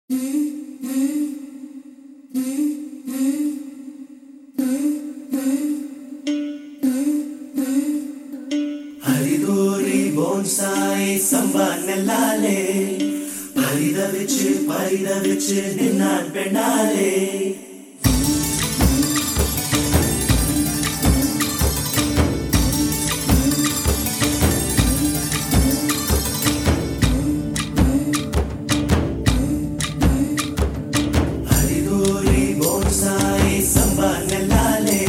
हरिदोरी bonsai संभानलाले परिदविच निन्नान पेंडाले हरिदोरी bonsai संभानलाले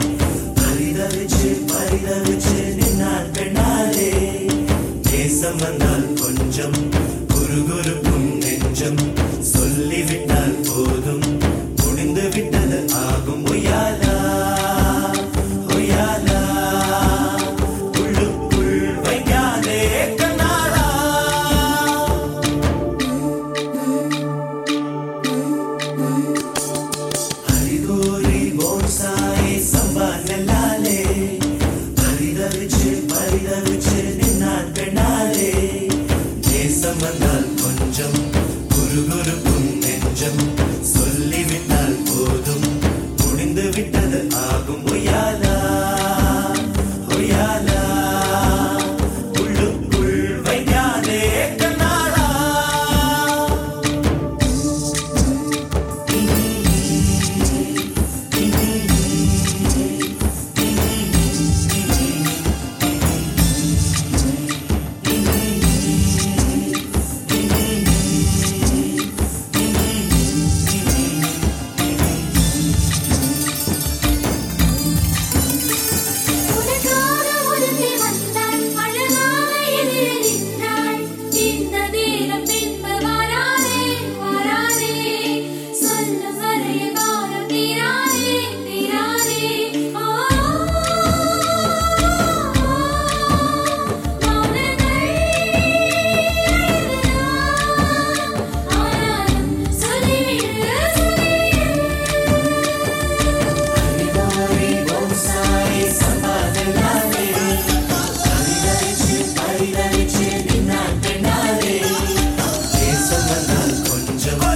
परिदविच निन्नान पेंडाले தேசம் வந்தால் கொஞ்சம் குறுகுறுக்கும் நெஞ்சம் சொல்லிவிட்டால் போதும் முடிந்து விட்டது ஆகும் ஒய்யாலா ஒய்யாலா உள்ளுக்குள் வைக்காதே கண்ணாளா ஹரிதோரி போன்சாய் சம்பா நெல்லாலே परिदविच निन्नान पेंडाले தேசம் வந்தால் கொஞ்சம் குறுகுறுக்கும் நெஞ்சம் சொல்லிவிட்டால் போதும் முடிந்து விட்டது ஆகும் ஒய்யாலா ஒய்யாலா உள்ளுக்குள் வைக்காதே கண்ணாளா கொஞ்சம்